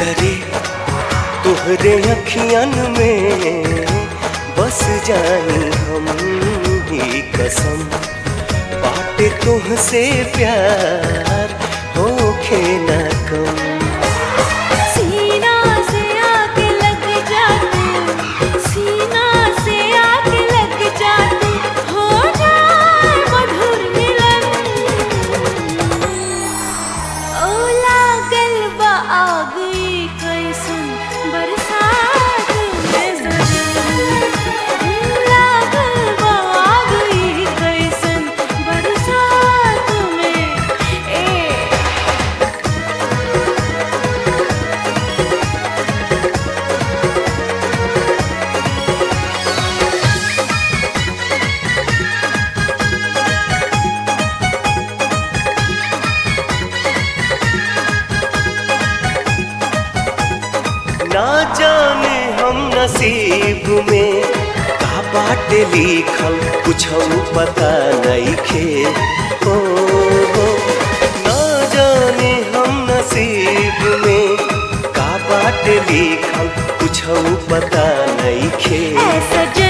करे तुहरे अखियन में बस जानी हम ही कसम बाटे तुहसे प्यार होखे न कम। सीना से आके लग जा तू, सीना से आके लग जा तू, हो जाए मधुर मिलन। ओ लागल बा आग ई कैसन बरसात में ज़रन, लागल बा आग ई कैसन बरसात में। ना जाने हम नसीब में का बाटे लिखल कुछौ पता नइखे हो। ना जाने हम नसीब में का बाटे लिखल कुछौ पता नइखे। ऐसा